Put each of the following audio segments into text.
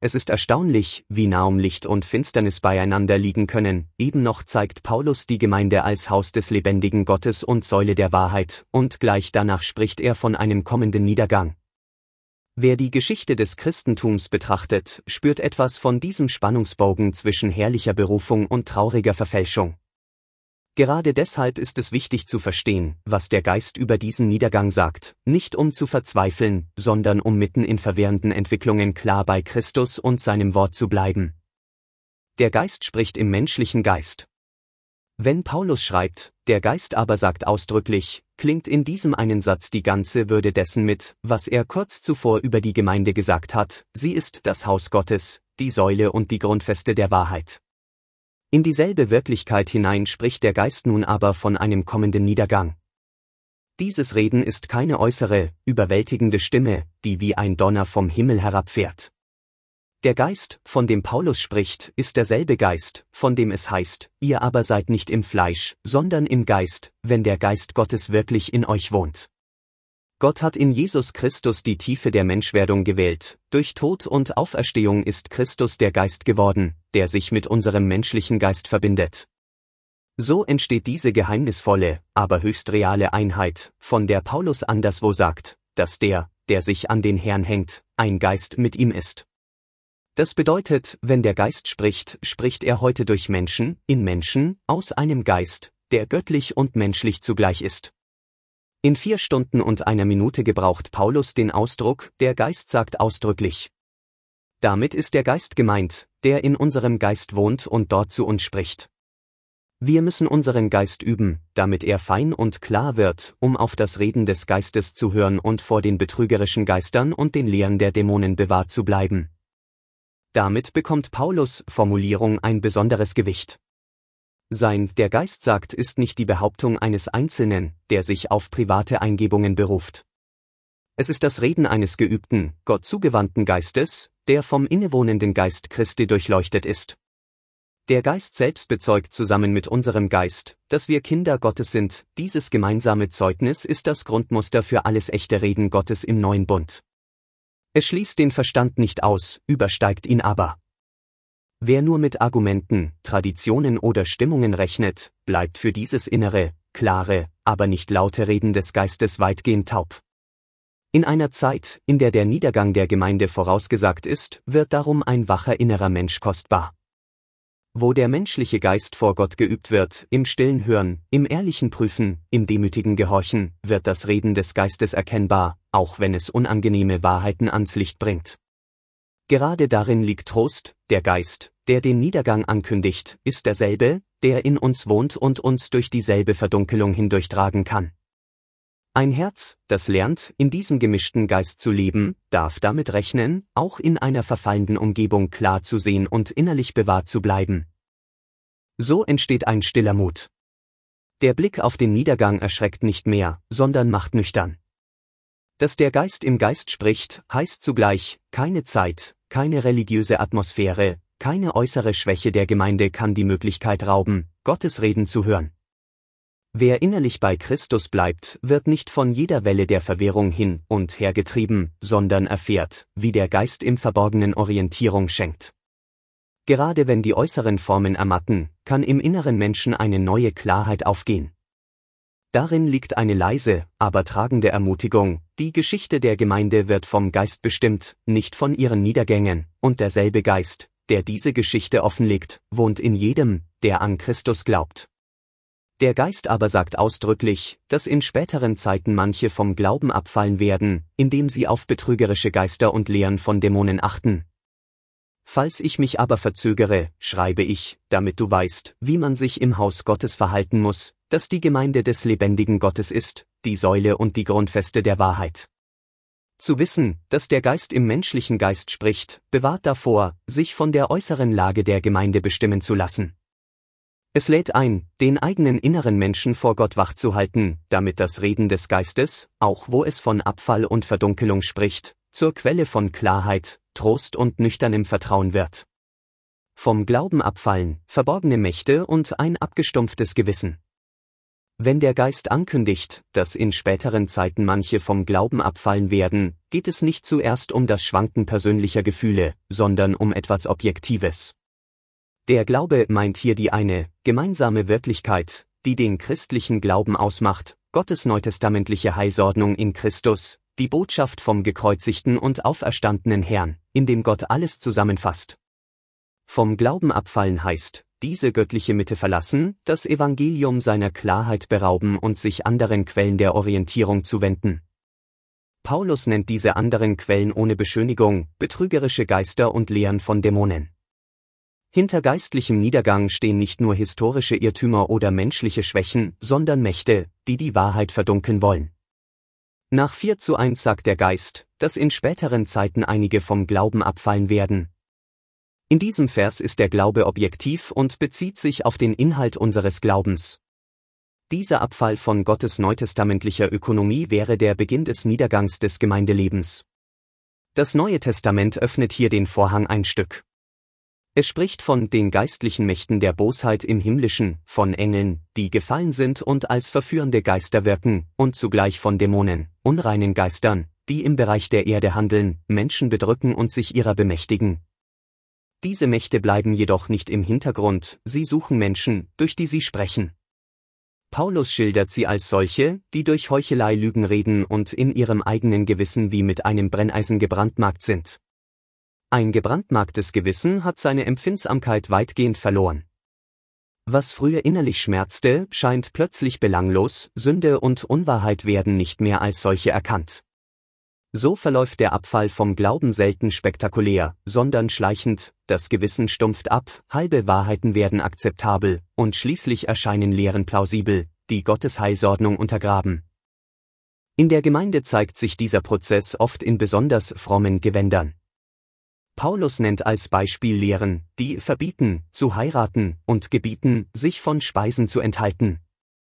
Es ist erstaunlich, wie nahe Licht und Finsternis beieinander liegen können. Eben noch zeigt Paulus die Gemeinde als Haus des lebendigen Gottes und Säule der Wahrheit, und gleich danach spricht er von einem kommenden Niedergang. Wer die Geschichte des Christentums betrachtet, spürt etwas von diesem Spannungsbogen zwischen herrlicher Berufung und trauriger Verfälschung. Gerade deshalb ist es wichtig zu verstehen, was der Geist über diesen Niedergang sagt, nicht um zu verzweifeln, sondern um mitten in verwirrenden Entwicklungen klar bei Christus und seinem Wort zu bleiben. Der Geist spricht im menschlichen Geist. Wenn Paulus schreibt, der Geist aber sagt ausdrücklich, klingt in diesem einen Satz die ganze Würde dessen mit, was er kurz zuvor über die Gemeinde gesagt hat: Sie ist das Haus Gottes, die Säule und die Grundfeste der Wahrheit. In dieselbe Wirklichkeit hinein spricht der Geist nun aber von einem kommenden Niedergang. Dieses Reden ist keine äußere, überwältigende Stimme, die wie ein Donner vom Himmel herabfährt. Der Geist, von dem Paulus spricht, ist derselbe Geist, von dem es heißt: Ihr aber seid nicht im Fleisch, sondern im Geist, wenn der Geist Gottes wirklich in euch wohnt. Gott hat in Jesus Christus die Tiefe der Menschwerdung gewählt, durch Tod und Auferstehung ist Christus der Geist geworden, der sich mit unserem menschlichen Geist verbindet. So entsteht diese geheimnisvolle, aber höchst reale Einheit, von der Paulus anderswo sagt, dass der sich an den Herrn hängt, ein Geist mit ihm ist. Das bedeutet, wenn der Geist spricht, spricht er heute durch Menschen, in Menschen, aus einem Geist, der göttlich und menschlich zugleich ist. In 4 Stunden und 1 Minute gebraucht Paulus den Ausdruck, der Geist sagt ausdrücklich. Damit ist der Geist gemeint, der in unserem Geist wohnt und dort zu uns spricht. Wir müssen unseren Geist üben, damit er fein und klar wird, um auf das Reden des Geistes zu hören und vor den betrügerischen Geistern und den Lehren der Dämonen bewahrt zu bleiben. Damit bekommt Paulus' Formulierung ein besonderes Gewicht. Der Geist sagt ist nicht die Behauptung eines Einzelnen, der sich auf private Eingebungen beruft. Es ist das Reden eines geübten, Gott zugewandten Geistes, der vom innewohnenden Geist Christi durchleuchtet ist. Der Geist selbst bezeugt zusammen mit unserem Geist, dass wir Kinder Gottes sind. Dieses gemeinsame Zeugnis ist das Grundmuster für alles echte Reden Gottes im neuen Bund. Es schließt den Verstand nicht aus, übersteigt ihn aber. Wer nur mit Argumenten, Traditionen oder Stimmungen rechnet, bleibt für dieses innere, klare, aber nicht laute Reden des Geistes weitgehend taub. In einer Zeit, in der der Niedergang der Gemeinde vorausgesagt ist, wird darum ein wacher innerer Mensch kostbar. Wo der menschliche Geist vor Gott geübt wird, im stillen Hören, im ehrlichen Prüfen, im demütigen Gehorchen, wird das Reden des Geistes erkennbar, auch wenn es unangenehme Wahrheiten ans Licht bringt. Gerade darin liegt Trost: Der Geist, der den Niedergang ankündigt, ist derselbe, der in uns wohnt und uns durch dieselbe Verdunkelung hindurchtragen kann. Ein Herz, das lernt, in diesem gemischten Geist zu leben, darf damit rechnen, auch in einer verfallenden Umgebung klar zu sehen und innerlich bewahrt zu bleiben. So entsteht ein stiller Mut. Der Blick auf den Niedergang erschreckt nicht mehr, sondern macht nüchtern. Dass der Geist im Geist spricht, heißt zugleich, keine Zeit, keine religiöse Atmosphäre, keine äußere Schwäche der Gemeinde kann die Möglichkeit rauben, Gottes Reden zu hören. Wer innerlich bei Christus bleibt, wird nicht von jeder Welle der Verwirrung hin und her getrieben, sondern erfährt, wie der Geist im Verborgenen Orientierung schenkt. Gerade wenn die äußeren Formen ermatten, kann im inneren Menschen eine neue Klarheit aufgehen. Darin liegt eine leise, aber tragende Ermutigung: Die Geschichte der Gemeinde wird vom Geist bestimmt, nicht von ihren Niedergängen, und derselbe Geist, der diese Geschichte offenlegt, wohnt in jedem, der an Christus glaubt. Der Geist aber sagt ausdrücklich, dass in späteren Zeiten manche vom Glauben abfallen werden, indem sie auf betrügerische Geister und Lehren von Dämonen achten. Falls ich mich aber verzögere, schreibe ich, damit du weißt, wie man sich im Haus Gottes verhalten muss, das die Gemeinde des lebendigen Gottes ist, die Säule und die Grundfeste der Wahrheit. Zu wissen, dass der Geist im menschlichen Geist spricht, bewahrt davor, sich von der äußeren Lage der Gemeinde bestimmen zu lassen. Es lädt ein, den eigenen inneren Menschen vor Gott wachzuhalten, damit das Reden des Geistes, auch wo es von Abfall und Verdunkelung spricht, zur Quelle von Klarheit, Trost und nüchternem Vertrauen wird. Vom Glauben abfallen, verborgene Mächte und ein abgestumpftes Gewissen. Wenn der Geist ankündigt, dass in späteren Zeiten manche vom Glauben abfallen werden, geht es nicht zuerst um das Schwanken persönlicher Gefühle, sondern um etwas Objektives. Der Glaube meint hier die eine, gemeinsame Wirklichkeit, die den christlichen Glauben ausmacht, Gottes neutestamentliche Heilsordnung in Christus, die Botschaft vom gekreuzigten und auferstandenen Herrn, in dem Gott alles zusammenfasst. Vom Glauben abfallen heißt, diese göttliche Mitte verlassen, das Evangelium seiner Klarheit berauben und sich anderen Quellen der Orientierung zuwenden. Paulus nennt diese anderen Quellen ohne Beschönigung, betrügerische Geister und Lehren von Dämonen. Hinter geistlichem Niedergang stehen nicht nur historische Irrtümer oder menschliche Schwächen, sondern Mächte, die die Wahrheit verdunkeln wollen. Nach 4:1 sagt der Geist, dass in späteren Zeiten einige vom Glauben abfallen werden. In diesem Vers ist der Glaube objektiv und bezieht sich auf den Inhalt unseres Glaubens. Dieser Abfall von Gottes neutestamentlicher Ökonomie wäre der Beginn des Niedergangs des Gemeindelebens. Das Neue Testament öffnet hier den Vorhang ein Stück. Es spricht von den geistlichen Mächten der Bosheit im Himmlischen, von Engeln, die gefallen sind und als verführende Geister wirken, und zugleich von Dämonen, unreinen Geistern, die im Bereich der Erde handeln, Menschen bedrücken und sich ihrer bemächtigen. Diese Mächte bleiben jedoch nicht im Hintergrund, sie suchen Menschen, durch die sie sprechen. Paulus schildert sie als solche, die durch Heuchelei Lügen reden und in ihrem eigenen Gewissen wie mit einem Brenneisen gebrandmarkt sind. Ein gebrandmarktes Gewissen hat seine Empfindsamkeit weitgehend verloren. Was früher innerlich schmerzte, scheint plötzlich belanglos, Sünde und Unwahrheit werden nicht mehr als solche erkannt. So verläuft der Abfall vom Glauben selten spektakulär, sondern schleichend, das Gewissen stumpft ab, halbe Wahrheiten werden akzeptabel, und schließlich erscheinen Lehren plausibel, die Gottes Heilsordnung untergraben. In der Gemeinde zeigt sich dieser Prozess oft in besonders frommen Gewändern. Paulus nennt als Beispiel Lehren, die verbieten, zu heiraten, und gebieten, sich von Speisen zu enthalten.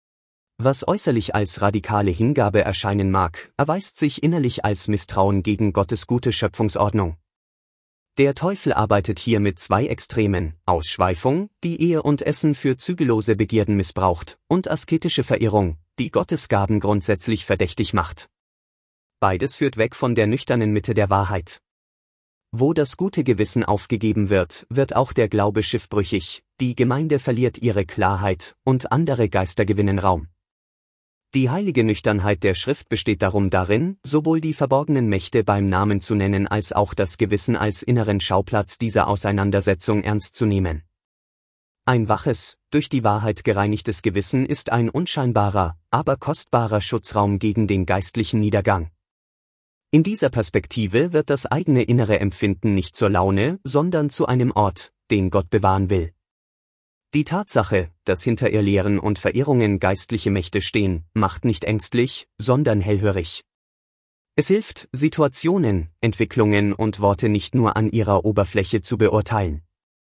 Was äußerlich als radikale Hingabe erscheinen mag, erweist sich innerlich als Misstrauen gegen Gottes gute Schöpfungsordnung. Der Teufel arbeitet hier mit zwei Extremen: Ausschweifung, die Ehe und Essen für zügellose Begierden missbraucht, und asketische Verirrung, die Gottes Gaben grundsätzlich verdächtig macht. Beides führt weg von der nüchternen Mitte der Wahrheit. Wo das gute Gewissen aufgegeben wird, wird auch der Glaube schiffbrüchig, die Gemeinde verliert ihre Klarheit, und andere Geister gewinnen Raum. Die heilige Nüchternheit der Schrift besteht darum darin, sowohl die verborgenen Mächte beim Namen zu nennen als auch das Gewissen als inneren Schauplatz dieser Auseinandersetzung ernst zu nehmen. Ein waches, durch die Wahrheit gereinigtes Gewissen ist ein unscheinbarer, aber kostbarer Schutzraum gegen den geistlichen Niedergang. In dieser Perspektive wird das eigene innere Empfinden nicht zur Laune, sondern zu einem Ort, den Gott bewahren will. Die Tatsache, dass hinter Irrlehren und Verirrungen geistliche Mächte stehen, macht nicht ängstlich, sondern hellhörig. Es hilft, Situationen, Entwicklungen und Worte nicht nur an ihrer Oberfläche zu beurteilen.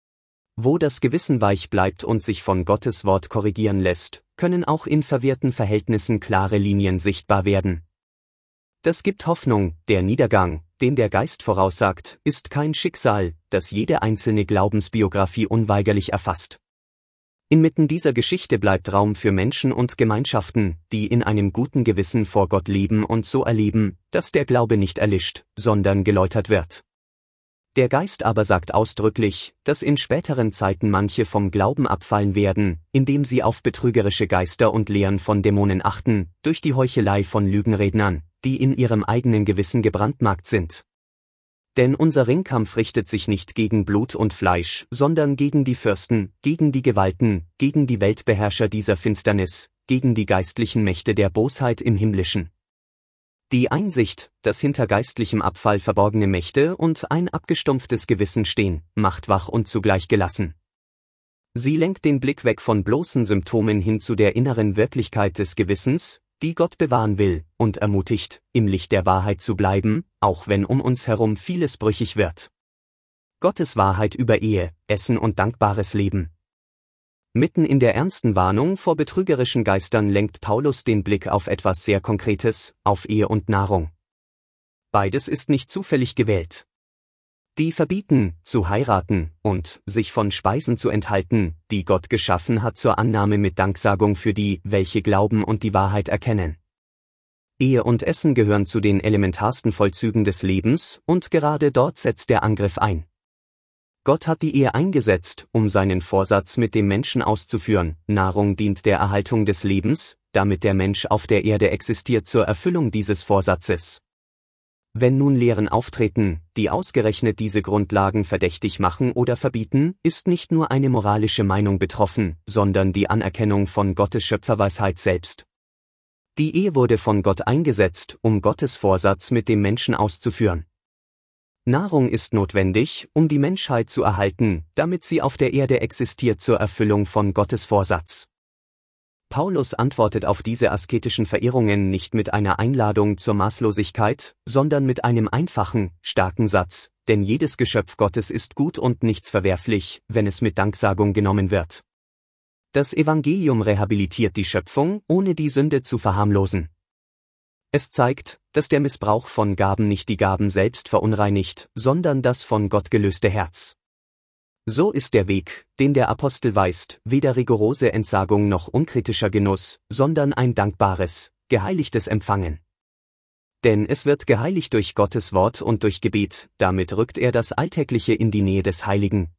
Wo das Gewissen weich bleibt und sich von Gottes Wort korrigieren lässt, können auch in verwirrten Verhältnissen klare Linien sichtbar werden. Das gibt Hoffnung. Der Niedergang, den der Geist voraussagt, ist kein Schicksal, das jede einzelne Glaubensbiografie unweigerlich erfasst. Inmitten dieser Geschichte bleibt Raum für Menschen und Gemeinschaften, die in einem guten Gewissen vor Gott leben und so erleben, dass der Glaube nicht erlischt, sondern geläutert wird. Der Geist aber sagt ausdrücklich, dass in späteren Zeiten manche vom Glauben abfallen werden, indem sie auf betrügerische Geister und Lehren von Dämonen achten, durch die Heuchelei von Lügenrednern, die in ihrem eigenen Gewissen gebrandmarkt sind. Denn unser Ringkampf richtet sich nicht gegen Blut und Fleisch, sondern gegen die Fürsten, gegen die Gewalten, gegen die Weltbeherrscher dieser Finsternis, gegen die geistlichen Mächte der Bosheit im Himmlischen. Die Einsicht, dass hinter geistlichem Abfall verborgene Mächte und ein abgestumpftes Gewissen stehen, macht wach und zugleich gelassen. Sie lenkt den Blick weg von bloßen Symptomen hin zu der inneren Wirklichkeit des Gewissens, die Gott bewahren will, und ermutigt, im Licht der Wahrheit zu bleiben, auch wenn um uns herum vieles brüchig wird. Gottes Wahrheit über Ehe, Essen und dankbares Leben. Mitten in der ernsten Warnung vor betrügerischen Geistern lenkt Paulus den Blick auf etwas sehr Konkretes, auf Ehe und Nahrung. Beides ist nicht zufällig gewählt. die verbieten, zu heiraten und sich von Speisen zu enthalten, die Gott geschaffen hat, zur Annahme mit Danksagung für die, welche glauben und die Wahrheit erkennen. Ehe und Essen gehören zu den elementarsten Vollzügen des Lebens, und gerade dort setzt der Angriff ein. Gott hat die Ehe eingesetzt, um seinen Vorsatz mit dem Menschen auszuführen. Nahrung dient der Erhaltung des Lebens, damit der Mensch auf der Erde existiert, zur Erfüllung dieses Vorsatzes. Wenn nun Lehren auftreten, die ausgerechnet diese Grundlagen verdächtig machen oder verbieten, ist nicht nur eine moralische Meinung betroffen, sondern die Anerkennung von Gottes Schöpferweisheit selbst. Die Ehe wurde von Gott eingesetzt, um Gottes Vorsatz mit dem Menschen auszuführen. Nahrung ist notwendig, um die Menschheit zu erhalten, damit sie auf der Erde existiert, zur Erfüllung von Gottes Vorsatz. Paulus antwortet auf diese asketischen Verehrungen nicht mit einer Einladung zur Maßlosigkeit, sondern mit einem einfachen, starken Satz: Denn jedes Geschöpf Gottes ist gut und nichts verwerflich, wenn es mit Danksagung genommen wird. Das Evangelium rehabilitiert die Schöpfung, ohne die Sünde zu verharmlosen. Es zeigt, dass der Missbrauch von Gaben nicht die Gaben selbst verunreinigt, sondern das von Gott gelöste Herz. So ist der Weg, den der Apostel weist, weder rigorose Entsagung noch unkritischer Genuss, sondern ein dankbares, geheiligtes Empfangen. Denn es wird geheiligt durch Gottes Wort und durch Gebet, damit rückt er das Alltägliche in die Nähe des Heiligen.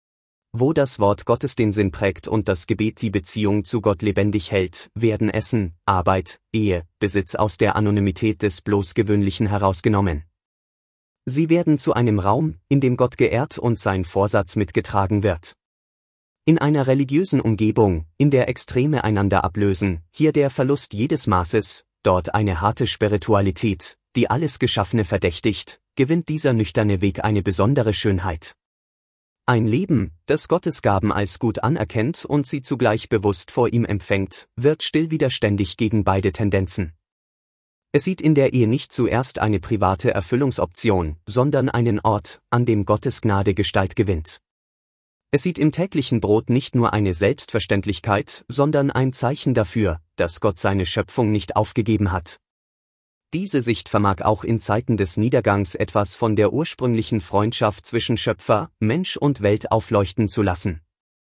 Wo das Wort Gottes den Sinn prägt und das Gebet die Beziehung zu Gott lebendig hält, werden Essen, Arbeit, Ehe, Besitz aus der Anonymität des bloß Gewöhnlichen herausgenommen. Sie werden zu einem Raum, in dem Gott geehrt und sein Vorsatz mitgetragen wird. In einer religiösen Umgebung, in der Extreme einander ablösen, hier der Verlust jedes Maßes, dort eine harte Spiritualität, die alles Geschaffene verdächtigt, gewinnt dieser nüchterne Weg eine besondere Schönheit. Ein Leben, das Gottes Gaben als gut anerkennt und sie zugleich bewusst vor ihm empfängt, wird still widerständig gegen beide Tendenzen. Es sieht in der Ehe nicht zuerst eine private Erfüllungsoption, sondern einen Ort, an dem Gottes Gnade Gestalt gewinnt. Es sieht im täglichen Brot nicht nur eine Selbstverständlichkeit, sondern ein Zeichen dafür, dass Gott seine Schöpfung nicht aufgegeben hat. Diese Sicht vermag auch in Zeiten des Niedergangs etwas von der ursprünglichen Freundschaft zwischen Schöpfer, Mensch und Welt aufleuchten zu lassen.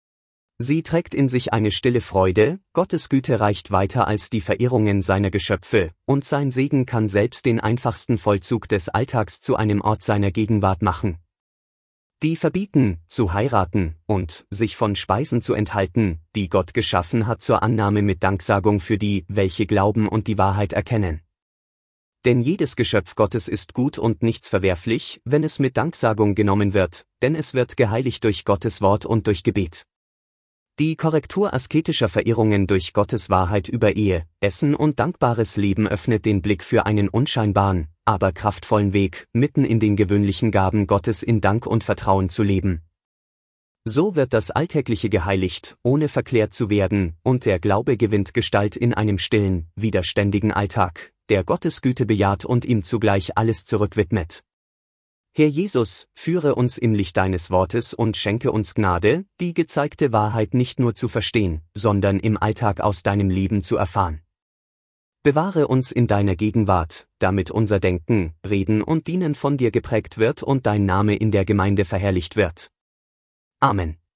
Sie trägt in sich eine stille Freude, Gottes Güte reicht weiter als die Verehrungen seiner Geschöpfe, und sein Segen kann selbst den einfachsten Vollzug des Alltags zu einem Ort seiner Gegenwart machen. Die verbieten, zu heiraten und sich von Speisen zu enthalten, die Gott geschaffen hat, zur Annahme mit Danksagung für die, welche glauben und die Wahrheit erkennen. Denn jedes Geschöpf Gottes ist gut und nichts verwerflich, wenn es mit Danksagung genommen wird, denn es wird geheiligt durch Gottes Wort und durch Gebet. Die Korrektur asketischer Verehrungen durch Gottes Wahrheit über Ehe, Essen und dankbares Leben öffnet den Blick für einen unscheinbaren, aber kraftvollen Weg, mitten in den gewöhnlichen Gaben Gottes in Dank und Vertrauen zu leben. So wird das Alltägliche geheiligt, ohne verklärt zu werden, und der Glaube gewinnt Gestalt in einem stillen, widerständigen Alltag, der Gottes Güte bejaht und ihm zugleich alles zurückwidmet. Herr Jesus, führe uns im Licht deines Wortes und schenke uns Gnade, die gezeigte Wahrheit nicht nur zu verstehen, sondern im Alltag aus deinem Leben zu erfahren. Bewahre uns in deiner Gegenwart, damit unser Denken, Reden und Dienen von dir geprägt wird und dein Name in der Gemeinde verherrlicht wird. Amen.